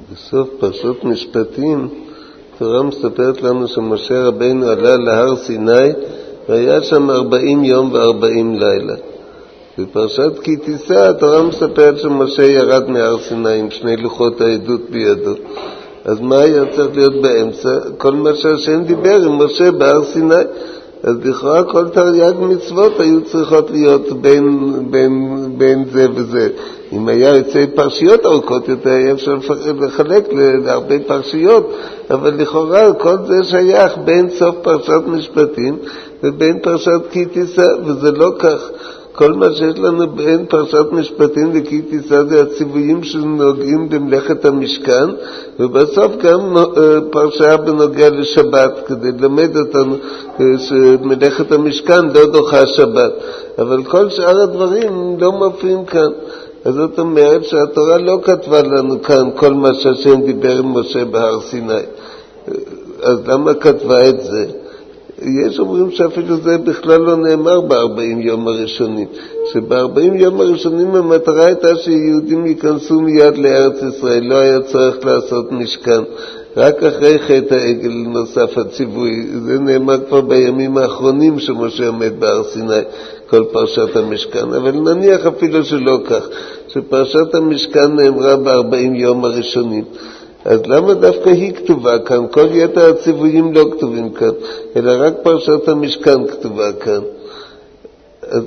בסוף פרשות משפטים, התורה מספרת לנו שמשה רבינו עלה להר סיני, והיה שם 40 יום ו40 לילה. בפרשת כי תישא, התורה מספרת שמשה ירד מהר סיני עם 2 לוחות העדות בידו. אז מה היה צריך להיות באמצע? כל מה שהשם דיבר עם משה בהר סיני. אז לכאורה כל תרי"ג מצוות היו צריכות להיות בין זה וזה. אם היה יוצא פרשיות ארוכות יותר, היה אפשר לחלק להרבה פרשיות, אבל לכאורה כל זה שייך בין סוף פרשת משפטים ובין פרשת כי תישא, וזה לא כך. כל מה שיש לנו בין פרשת משפטים וכי תישא זה הציוויים שנוגעים במלאכת המשכן, ובסוף גם פרשה בנוגע לשבת, כדי ללמד אותנו שמלאכת המשכן לא דוחה שבת. אבל כל שאר הדברים לא מופיעים כאן. אז זאת אומרת שהתורה לא כתבה לנו כאן כל מה שהשם דיבר עם משה בהר סיני. אז למה כתבה את זה? יש אומרים שאפילו זה בכלל לא נאמר ב40 יום הראשונים, שב40 יום הראשונים המטרה הייתה שיהודים ייכנסו מיד לארץ ישראל, לא היה צריך לעשות משכן. רק אחרי חטא העגל נוסף הציווי, זה נאמר כבר בימים האחרונים שמשה עומד בהר סיני, כל פרשת המשכן. אבל נניח אפילו שלא כך, שפרשת המשכן נאמרה ב40 יום הראשונים. אז למה דווקא היא כתובה כאן? כל יתר הציוויים לא כתובים כאן, אלא רק פרשת המשכן כתובה כאן. אז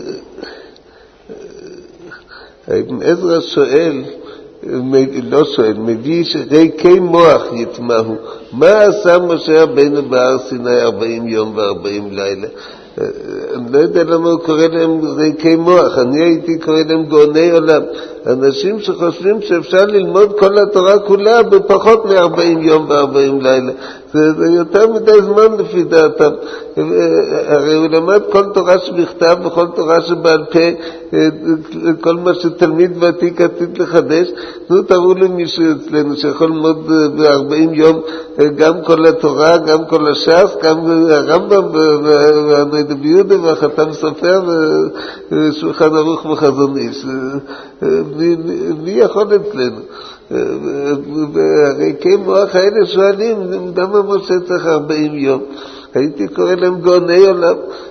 עזרא שואל, לא שואל, מביא ריקי מוח יטמעו. מה עשה משה רבינו בהר סיני 40 יום ו40 לילה? אני לא יודע למה הוא קורא להם ריקי מוח, אני הייתי קורא להם גאוני עולם. אנשים שחושבים שאפשר ללמוד כל התורה כולה בפחות מ40 יום ו40 לילה. זה יותר מדי זמן לפי דעתם. הרי הוא למד כל תורה שבכתב וכל תורה שבעל פה, כל מה שתלמיד ותיק עתיד לחדש. תראו למישהו אצלנו שיכול ללמוד ב40 יום גם כל התורה, גם כל הש"ס, גם הרמב"ם והנדב יהודה והחתם סופר ושולחן ערוך וחזון איש. מי יכול אצלנו? והריקי מוח האלה שואלים, למה משה צריך 40 יום? הייתי קורא להם גאוני עולם.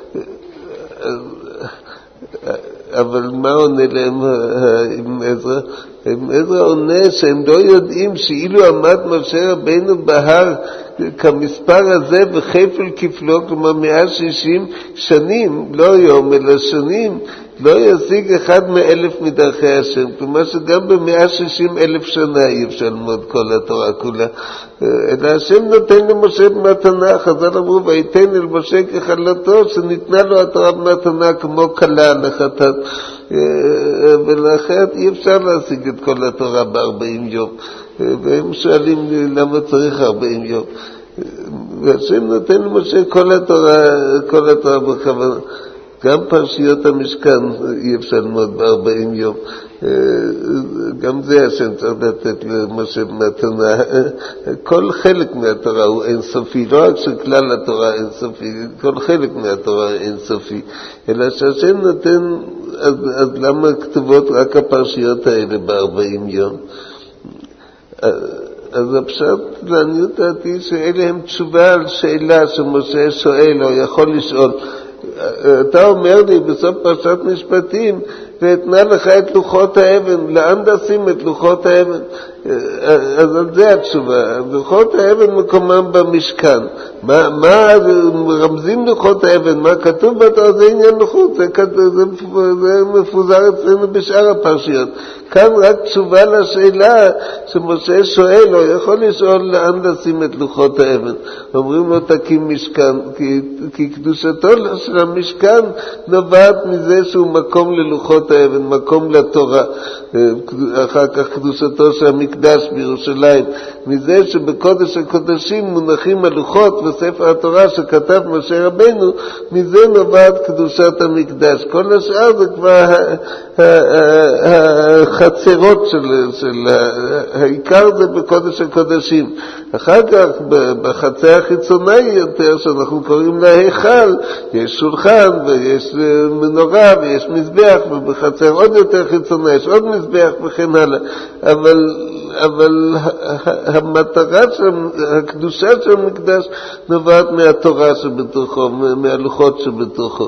אבל מה עונה להם עם עזרא? עם עזרא עונה שהם לא יודעים שאילו עמד משה רבינו בהר כמספר הזה וכפל כפלו, כלומר 160 שנים, לא יום אלא שנים, לא ישיג אחד מ1000 מדרכי השם. כלומר שגם ב160,000 שנה אי אפשר ללמוד כל התורה כולה. אלא השם נותן למשה במתנה, חז"ל אמרו ויתן אל משה כחלתו, שניתנה לו התורה במתנה כמו כלה לחתן. ולאחרת אי אפשר להשיג את כל התורה ב40 יום. והם שואלים למה צריך 40 יום. והשם נותן למשה כל התורה בכוונה. גם פרשיות המשכן אי אפשר ללמוד ב40 יום. גם זה השם צריך לתת למשה במתנה. כל חלק מהתורה הוא אינסופי, לא רק שכלל התורה אינסופי, כל חלק מהתורה אינסופי, אלא שהשם נותן. אז למה כתובות רק הפרשיות האלה ב40 יום? אז הפשט לעניות דעתי שאלה הם תשובה על שאלה שמשה שואל או יכול לשאול. אתה אומר לי בסוף פרשת משפטים, ואתנה לך את לוחות האבן, לאן תשים את לוחות האבן? אז על זה התשובה. לוחות האבן מקומם במשכן. מה רמזים לוחות האבן? מה כתוב בתורה? זה עניין לוחות, זה מפוזר אצלנו בשאר הפרשיות. כאן רק תשובה לשאלה שמשה שואל, או יכול לשאול לאן לשים את לוחות האבן. אומרים לו תקים משכן, כי קדושתו של המשכן נובעת מזה שהוא מקום ללוחות האבן, מקום לתורה. אחר כך קדושתו של המקדש בירושלים, מזה שבקודש הקודשים מונחים הלוחות וספר התורה שכתב משה רבינו, מזה נובעת קדושת המקדש. כל השאר זה כבר החצרות של העיקר זה בקודש הקודשים. אחר כך בחצר החיצוני יותר שאנחנו קוראים לה היכל, יש שולחן ויש מנורה ויש מזבח, ובחצר עוד יותר חיצוני יש עוד מזבח וכן הלאה. אבל אבל המטרה הקדושה של המקדש נובעת מהתורה שבתוכו, מהלוחות שבתוכו.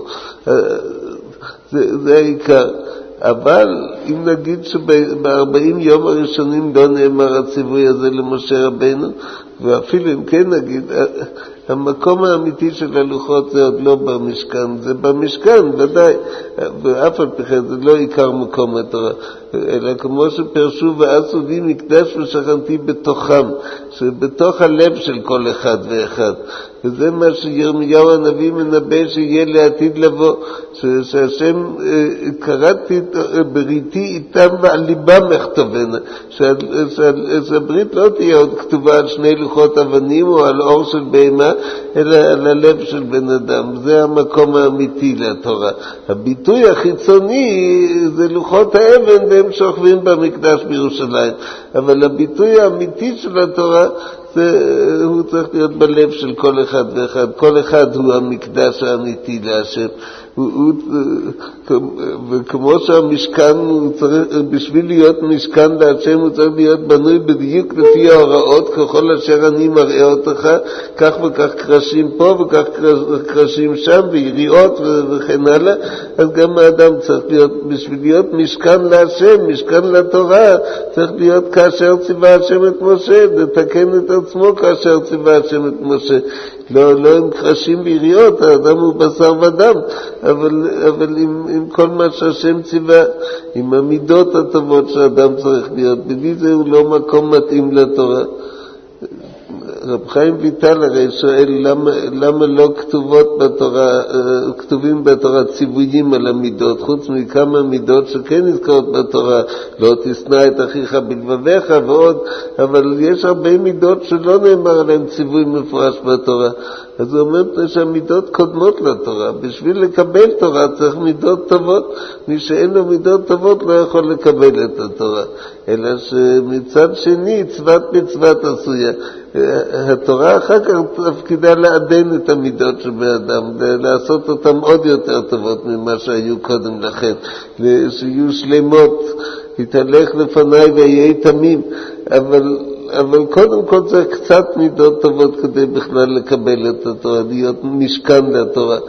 זה העיקר. אבל אם נגיד שב-40 יום הראשונים לא נאמר הציווי הזה למשה רבינו, ואפילו אם כן נגיד, המקום האמיתי של הלוחות זה עוד לא במשכן, זה במשכן ודאי, ואף על פי כן זה לא עיקר מקום התורה, אלא כמו שפרשו ועשו לי מקדש ושכנתי בתוכם, שבתוך הלב של כל אחד ואחד. וזה מה שירמיהו הנביא מנבא שיהיה לעתיד לבוא, שהשם קראתי בריתי איתם ועל ליבם אכתובנה, שהברית לא תהיה עוד כתובה על שני לוחות אבנים או על אור של בהמה, אלא על הלב של בן אדם. זה המקום האמיתי לתורה. הביטוי החיצוני זה לוחות האבן והם שוכבים במקדש בירושלים, אבל הביטוי האמיתי של התורה הוא צריך להיות בלב של כל אחד ואחד. כל אחד הוא המקדש האמיתי להשם. וכמו שהמשכן הוא צריך, בשביל להיות משכן להשם הוא צריך להיות בנוי בדיוק לפי ההוראות, ככל אשר אני מראה אותך, כך וכך קרשים פה וכך קרשים שם ויריעות וכן הלאה. אז גם האדם צריך להיות, בשביל להיות משכן להשם, משכן לתורה, צריך להיות כאשר ציווה השם את משה, לתקן את עצמו כאשר ציווה השם את משה. לא עם קרשים ויריעות, האדם הוא בשר ודם, אבל עם כל מה שהשם ציווה, עם המידות הטובות שהאדם צריך להיות. בלי זה הוא לא מקום מתאים לתורה. רב חיים ויטל הרי שואל למה לא כתובים בתורה ציוויים על המידות, חוץ מכמה מידות שכן נזכרות בתורה, לא תשנא את אחיך בלבביך ועוד, אבל יש הרבה מידות שלא נאמר עליהן ציווי מפורש בתורה. אז הוא אומר שהמידות קודמות לתורה. בשביל לקבל תורה צריך מידות טובות. מי שאין לו מידות טובות לא יכול לקבל את התורה. אלא שמצד שני צוות מצוות עשויה. התורה אחר כך תפקידה לעדן את המידות שבאדם, לעשות אותן עוד יותר טובות ממה שהיו קודם לכן, שיהיו שלמות, יתהלך לפניי ויהיה תמים. אבל קודם כל צריך קצת מידות טובות כדי בכלל לקבל את התורה, להיות משכן לתורה.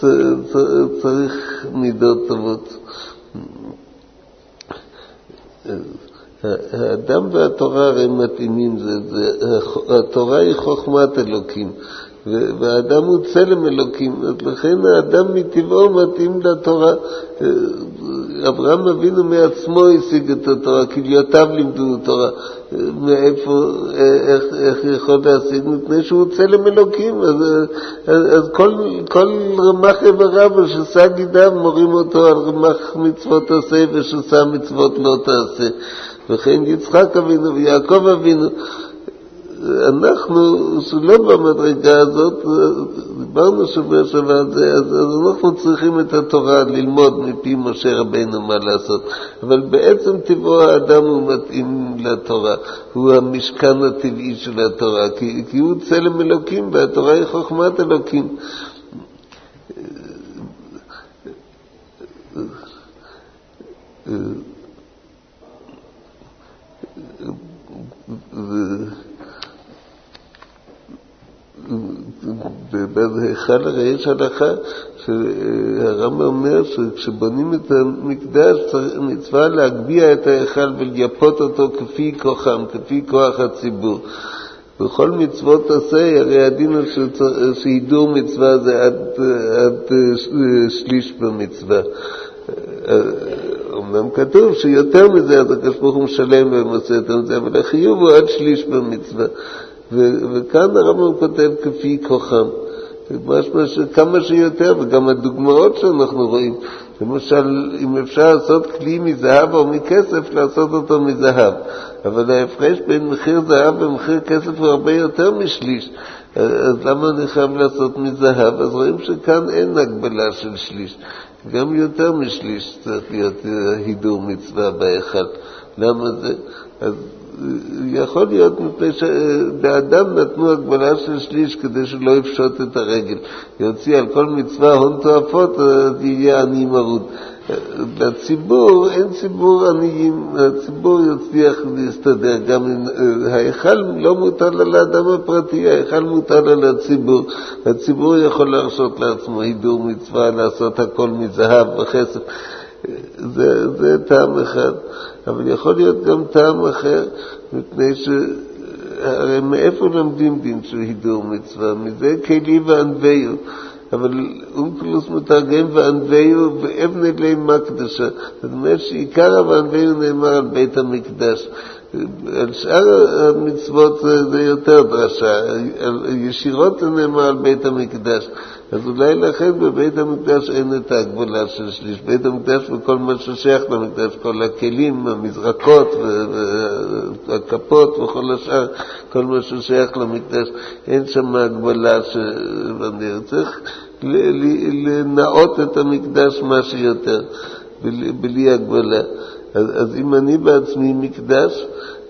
צריך מידות טובות. האדם והתורה הרי מתאימים, התורה היא חוכמת אלוקים, והאדם הוא צלם אלוקים, אז לכן האדם מטבעו מתאים לתורה. אברהם אבינו מעצמו השיג את התורה, כליותיו לימדו תורה. מאיפה, איך יכול להשיג? מפני שהוא צלם אלוקים. אז כל רמ"ח איבריו ושסה גידיו מורים אותו על רמ"ח מצוות עשה ושסה מצוות לא תעשה. וכן יצחק אבינו ויעקב אבינו. אנחנו, שלא במדרגה הזאת, דיברנו שבוע שעבר על זה, אז אנחנו צריכים את התורה ללמוד מפי משה רבינו מה לעשות. אבל בעצם טבעו האדם הוא מתאים לתורה, הוא המשכן הטבעי של התורה, כי הוא צלם אלוקים והתורה היא חוכמת אלוקים. בהיכל הרי יש הלכה שהרמב"ם אומר שכשבונים את המקדש מצווה להגביה את ההיכל ולייפות אותו כפי כוחם, כפי כוח הציבור. בכל מצוות עשה הרי הדין שהידור מצווה זה עד שליש במצווה. אמנם כתוב שיותר מזה אז הקדוש ברוך הוא משלם והם עושה את זה, אבל החיוב הוא עד שליש במצווה. וכאן הרמב"ם כותב כפי כוחם, כמה שיותר, וגם הדוגמאות שאנחנו רואים, למשל אם אפשר לעשות כלי מזהב או מכסף, לעשות אותו מזהב, אבל ההפרש בין מחיר זהב ומחיר כסף הוא הרבה יותר משליש, אז למה אני חייב לעשות מזהב? אז רואים שכאן אין הגבלה של שליש, גם יותר משליש צריך להיות הידור מצווה בהיכל. למה זה? אז יכול להיות מפני שבאדם נתנו הגבלה של שליש כדי שלא יפשוט את הרגל, יוציא על כל מצווה הון תועפות, יהיה עני מרוד. לציבור, אין ציבור עניים, הציבור יצליח להסתדר, גם ההיכל לא מוטל על האדם הפרטי, ההיכל מוטל על הציבור, הציבור יכול להרשות לעצמו הידור מצווה, לעשות הכל מזהב וכסף, זה טעם אחד, אבל יכול להיות גם טעם אחר, מפני הרי מאיפה לומדים דין של הידור מצווה? מזה כלי וענווהו, אבל אונקלוס מתרגם וענווהו ואבני לי מקדשה. זאת אומרת שעיקר וענווהו נאמר על בית המקדש. על שאר המצוות זה יותר דרשה, ישירות נאמר על בית המקדש. אז אולי לכן בבית המקדש אין את ההגבלה של שליש. בית המקדש וכל מה ששייך למקדש, כל הכלים, המזרקות והכפות וכל השאר, כל מה ששייך למקדש, אין שם הגבלה שאני צריך לנאות את המקדש מה שיותר, בלי הגבלה. אז אם אני בעצמי מקדש,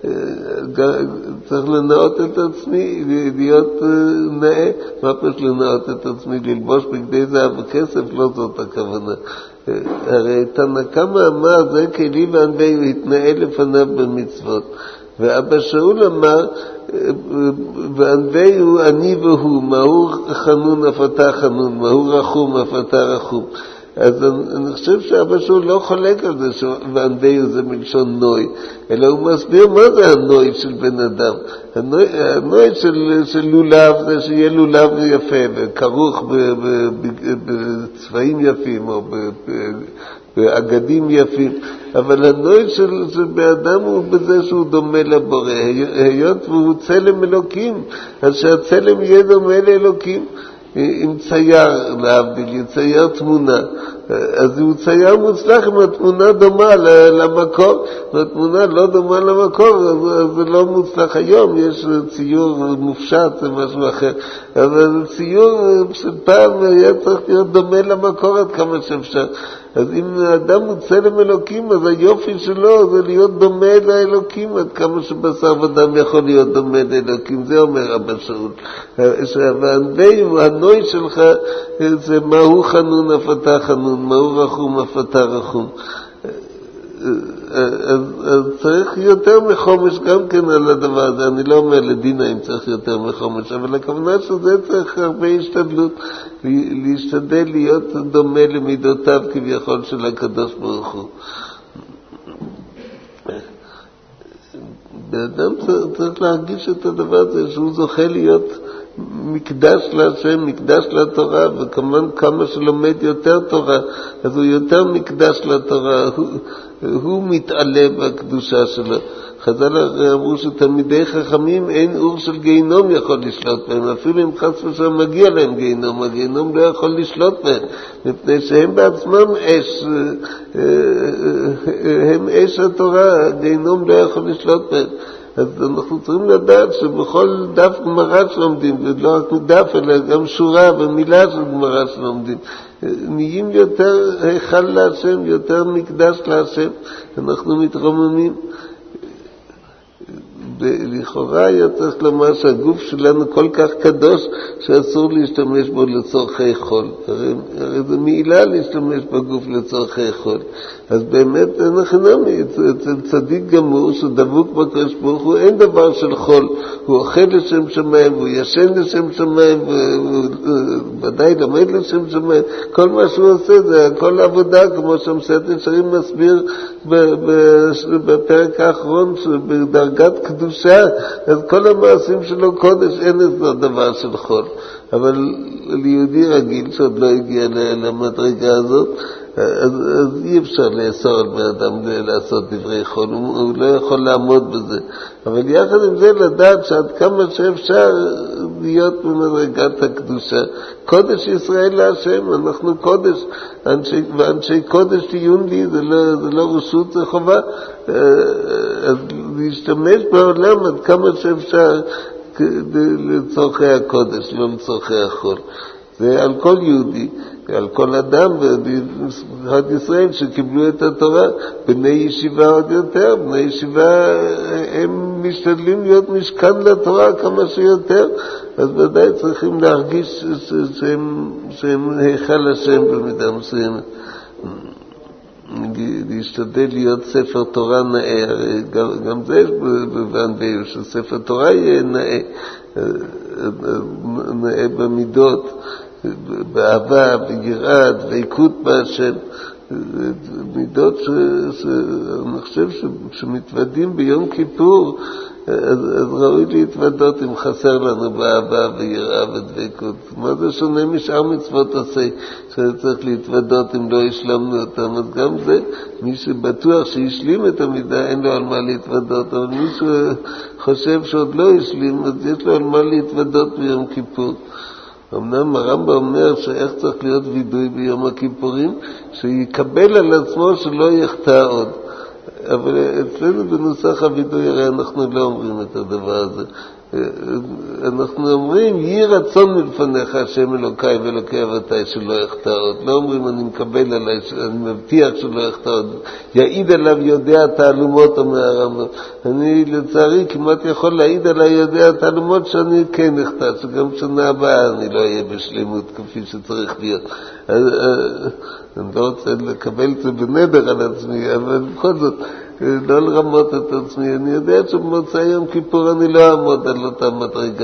צריך לנאות את עצמי, להיות נאה. מה פשוט לנאות את עצמי? ללבוש בגדי זהב וכסף? לא זאת הכוונה. הרי תנא קמא אמר, זה כלי וענווהו, התנאה לפניו במצוות. ואבא שאול אמר, וענווהו אני והוא, מהו חנון אף אתה חנון, מהו רחום אף אתה רחום. אז אני חושב שאבא שאול לא חולק על זה וענווהו זה מלשון נוי, אלא הוא מסביר מה זה הנוי של בן אדם. הנוי של לולב זה שיהיה לולב יפה וכרוך בצבעים יפים או באגדים יפים, אבל הנוי של בן אדם הוא בזה שהוא דומה לבורא, היות והוא צלם אלוקים, אז שהצלם יהיה דומה לאלוקים. אם צייר להבדיל, יצייר תמונה, אז הוא צייר מוצלח אם התמונה דומה למקור, והתמונה לא דומה למקור, אז זה לא מוצלח. היום יש ציור מופשט, זה משהו אחר, אבל ציור של פעם היה צריך להיות דומה למקור עד כמה שאפשר. אז אם האדם הוא צלם אלוקים, אז היופי שלו זה להיות דומה לאלוקים, עד כמה שבשר ודם יכול להיות דומה לאלוקים. זה אומר אבא שאול. והענווהו, הנוי שלך, זה מהו חנון אף אתה חנון, מהו רחום אף אתה רחום. אז צריך יותר מחומש גם כן על הדבר הזה. אני לא אומר לדינה אם צריך יותר מחומש, אבל הכוונה שזה צריך הרבה השתדלות, להשתדל להיות דומה למידותיו כביכול של הקדוש ברוך הוא. באדם צריך להרגיש את הדבר הזה, שהוא זוכה להיות מקדש להשם, מקדש לתורה, וכמובן כמה שלומד יותר תורה, אז הוא יותר מקדש לתורה, הוא מתעלה בקדושה שלו. חז"ל אמרו שתלמידי חכמים אין אור של גיהינום יכול לשלוט בהם, אפילו אם חס ושלום מגיע להם גיהינום, הגיהינום לא יכול לשלוט בהם, מפני שהם בעצמם אש, הם אש התורה, הגיהינום לא יכול לשלוט בהם. אז אנחנו צריכים לדעת שבכל דף גמרא שלומדים, ולא רק דף אלא גם שורה ומילה של גמרא שלומדים, נהיים יותר היכל להשם, יותר מקדש להשם, אנחנו מתרוממים. לכאורה היה צריך לומר שהגוף שלנו כל כך קדוש שאסור להשתמש בו לצורכי חול. הרי זה מעילה להשתמש בגוף לצורכי חול. אז באמת אנחנו אצל צדיק גמור שדבוק בקדוש ברוך הוא אין דבר של חול. הוא אוכל לשם שמיים, הוא ישן לשם שמיים, ודאי למד לשם שמיים. כל מה שהוא עושה זה הכל עבודה, כמו שמסעד ישרים מסביר בפרק האחרון שבדרגת קדושה, אז כל המעשים שלו קודש, אין איזה דבר של חול. אבל ליהודי רגיל שעוד לא הגיע למדרגה הזאת, אז אי אפשר לאסור על בן אדם לעשות דברי חול, הוא לא יכול לעמוד בזה. אבל יחד עם זה לדעת שעד כמה שאפשר להיות במדרגת הקדושה. קודש ישראל להשם, אנחנו קודש, ואנשי קודש תהיון לי, זה לא רשות, זה חובה. אז להשתמש בעולם עד כמה שאפשר לצורכי הקודש, לא לצורכי החול. זה על כל יהודי, על כל אדם בעד ישראל שקיבלו את התורה. בני ישיבה עוד יותר, בני ישיבה הם משתדלים להיות משכן לתורה כמה שיותר, אז ודאי צריכים להרגיש שהם היכל השם במידה מסוימת. להשתדל להיות ספר תורה נאה, גם זה יש בוונביו, שספר תורה יהיה נאה, נאה במידות, באהבה, ביראה, דבקות בהשם, מידות שאני חושב שמתוודים ביום כיפור, אז ראוי להתוודות אם חסר לנו באהבה ויראה ודבקות. מה זה שונה משאר מצוות עשה שצריך להתוודות אם לא השלמנו אותם? אז גם זה, מי שבטוח שהשלים את המידה אין לו על מה להתוודות, אבל מי שחושב שעוד לא השלים, אז יש לו על מה להתוודות ביום כיפור. אמנם הרמב"ם אומר שאיך צריך להיות וידוי ביום הכיפורים, שיקבל על עצמו שלא יחטא עוד. אבל אצלנו בנוסח הוידוי הרי אנחנו לא אומרים את הדבר הזה. אנחנו אומרים, יהי רצון מלפניך השם אלוקי ואלוקי אבותי שלא יחטא עוד. לא אומרים אני מקבל עליי, אני מבטיח שלא יחטא עוד. יעיד עליו יודע תעלומות, אומר הרמב"ם. אני לצערי כמעט יכול להעיד עליי יודע תעלומות שאני כן אחטא, שגם שנה הבאה אני לא אהיה בשלמות כפי שצריך להיות. אני לא רוצה לקבל את זה בנדר על עצמי, אבל בכל זאת, לא לרמות את עצמי. אני יודע שבמוצא יום כיפור אני לא אעמוד על אותה מדרגה,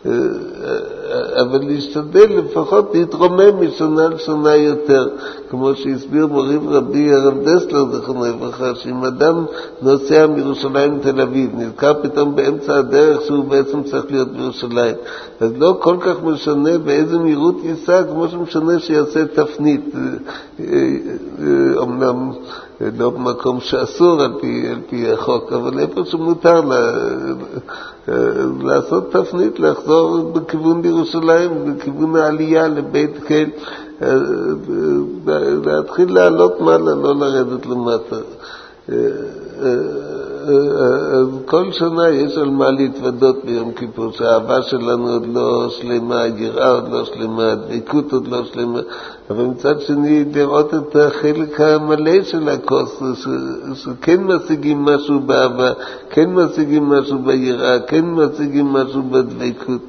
אבל להשתדל לפחות להתרומם משנה לשנה יותר, כמו שהסביר מורי ורבי הרב דסלר זכרונו לברכה, שאם אדם נוסע מירושלים לתל אביב, נזכר פתאום באמצע הדרך שהוא בעצם צריך להיות בירושלים, אז לא כל כך משנה באיזה מהירות ייסע, כמו שמשנה שיעשה תפנית, אמנם לא במקום שאסור על פי החוק, אבל איפה שמותר לעשות תפנית, לחזור בכיוון ירושלים, בכיוון העלייה לבית קל, להתחיל לעלות מעלה, לא לרדת למטה. אז כל שנה יש על מה להתוודות ביום כיפור, שהאהבה שלנו עוד לא שלמה, היראה עוד לא שלמה, הדבקות עוד לא שלמה, אבל מצד שני לראות את החלק המלא של הכוס, שכן משיגים משהו באהבה, כן משיגים משהו ביראה, כן משיגים משהו בדבקות.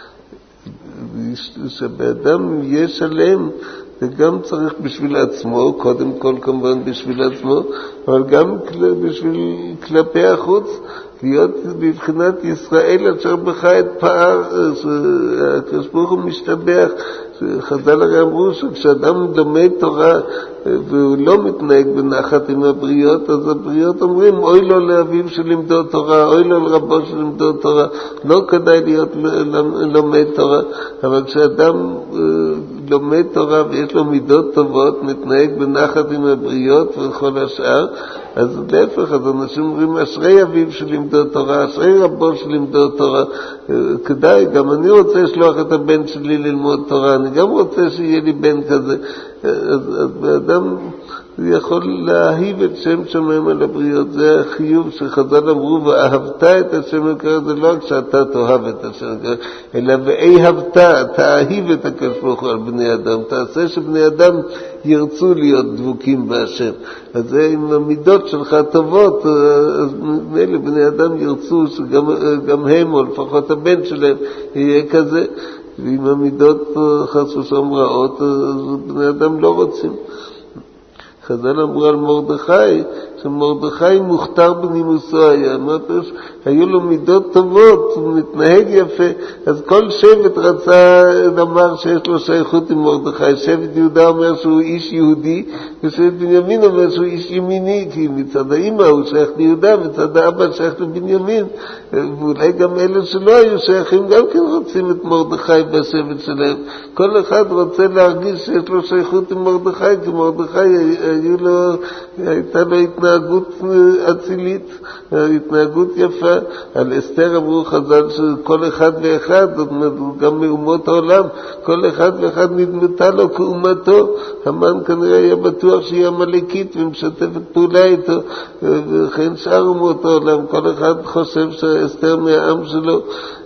שבאדם יהיה שלם, וגם צריך בשביל עצמו, קודם כל כמובן בשביל עצמו, אבל גם בשביל כלפי החוץ, להיות בבחינת ישראל אשר בך את פער, שהקדוש ברוך הוא משתבח. חז"ל הרי אמרו שכשאדם לומד תורה והוא לא מתנהג בנחת עם הבריות, אז הבריות אומרים אוי לו לאביו שלימדו תורה, אוי לו לרבו שלימדו תורה, לא כדאי להיות לומד תורה. אבל כשאדם לומד תורה ויש לו מידות טובות, מתנהג בנחת עם הבריות וכל השאר, אז להפך, אז אנשים אומרים אשרי אביו שלימדו תורה, אשרי רבו שלימדו תורה, כדאי, גם אני רוצה לשלוח את הבן שלי ללמוד תורה, אני גם רוצה שיהיה לי בן כזה. אז באדם יכול להאהיב את שם שמיים על הבריות, זה החיוב שחז"ל אמרו, ואהבת את השם אלוקיך, זה לא רק שאתה תאהב את השם אלוקיך, אלא ואהבת, תאהיב את הקדוש ברוך הוא על בני אדם, תעשה שבני אדם ירצו להיות דבוקים בהשם. אז זה עם המידות שלך טובות, אז מילא בני אדם ירצו שגם הם, או לפחות הבן שלהם, יהיה כזה, ועם המידות חס ושלום רעות, אז בני אדם לא רוצים. חז"ל אמרו על מרדכי, שמרדכי מוכתר בנימוסו היה, היו לו מידות טובות, הוא מתנהג יפה, אז כל שבט רצה לומר שיש לו שייכות עם מרדכי. שבט יהודה אומר שהוא איש יהודי, ושבט בנימין אומר שהוא איש ימיני, כי מצד האמא הוא שייך ליהודה, מצד האבא שייך לבנימין, ואולי גם אלה שלא היו שייכים גם כן רוצים את מרדכי בשבט שלהם. כל אחד רוצה להרגיש שיש לו שייכות עם מרדכי, כי מרדכי הייתה לו התנהגות אצילית, התנהגות יפה. על אסתר אמרו חז"ל שכל אחד ואחד, גם מאומות העולם, כל אחד ואחד נדמתה לו כאומתו. המן כנראה היה בטוח שהיא עמלקית ומשתפת פעולה איתו, וכן שאר אומות העולם, כל אחד חושב שאסתר מהעם שלו.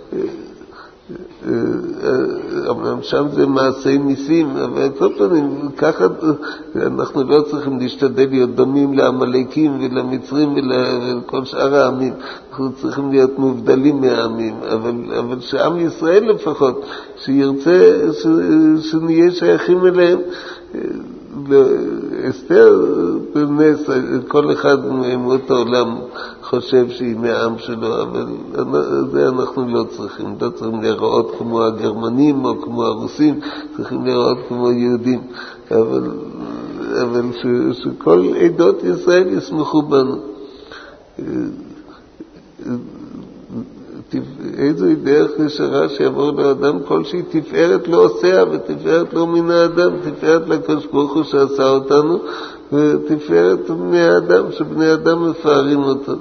אמנם שם זה מעשי ניסים, אבל כל פעמים ככה אנחנו לא צריכים להשתדל להיות דומים לעמלקים ולמצרים ולכל שאר העמים, אנחנו צריכים להיות מובדלים מהעמים, אבל שעם ישראל לפחות, שירצה שנהיה שייכים אליהם, אסתר בנס, כל אחד מאומות העולם חושב שהיא מהעם שלו, אבל זה אנחנו לא צריכים. לא צריכים להיראות כמו הגרמנים או כמו הרוסים, צריכים להיראות כמו יהודים. אבל שכל עדות ישראל יסמכו בנו. איזו דרך ישרה שיעבור לאדם כלשהי, תפארת לא עושה ותפארת לא מן האדם, תפארת לקדוש ברוך הוא שעשה אותנו, ותפארת בני האדם, שבני אדם מפארים אותו.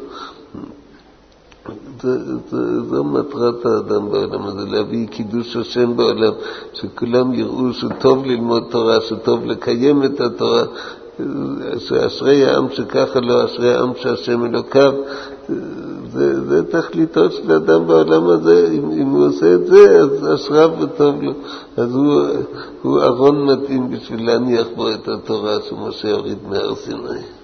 זו מטרת האדם בעולם הזה, להביא קידוש השם בעולם, שכולם יראו שטוב ללמוד תורה, שטוב לקיים את התורה, שאשרי העם שככה לא, אשרי העם שהשם אלוקיו. זה תכליתו של האדם בעולם הזה. אם הוא עושה את זה, אז אשריו וטוב לו. אז הוא ארון מתאים בשביל להניח בו את התורה שמשה הוריד מהר סיני.